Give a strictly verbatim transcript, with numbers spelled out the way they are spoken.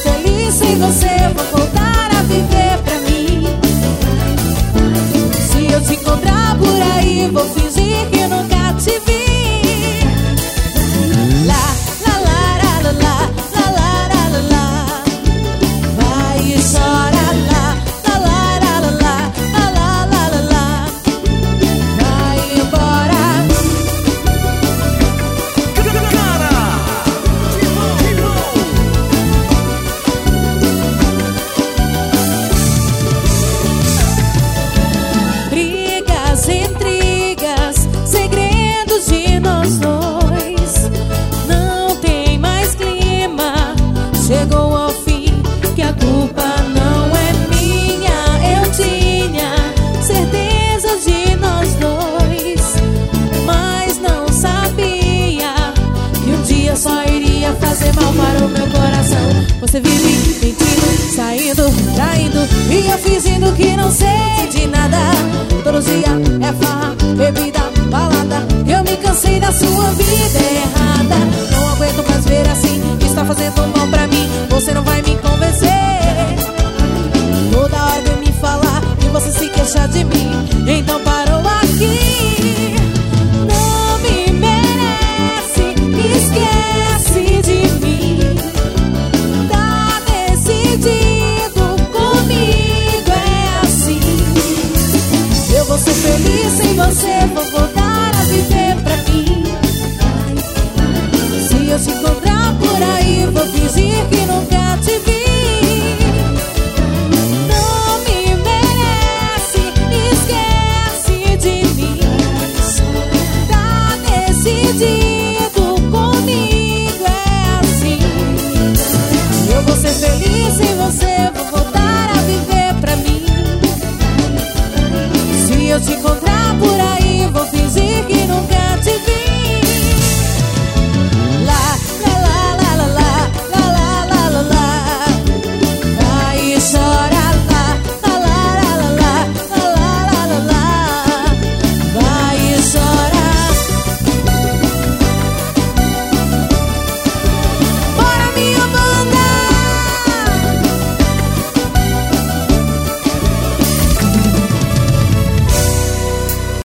feliz sem você, vou voltar a viver pra mim. Se eu te encontrar por aí, vou fingir que nunca te vi. Lá, lá, lá, lá, lá, lá, lá, lá, lá, lá. Vai e chora lá, lá, lá, lá, lá, lá, lá, lá, lá, lá. Vai embora. Brigas, intrigas, segredos de nós dois. Não tem mais clima, chegou ao fim, que a culpa não é minha. Eu tinha certeza de nós dois, mas não sabia que um dia só iria fazer mal para o meu coração. Você vive mentindo, saindo, traindo, e eu fingindo que não sei de nada. Todos os dias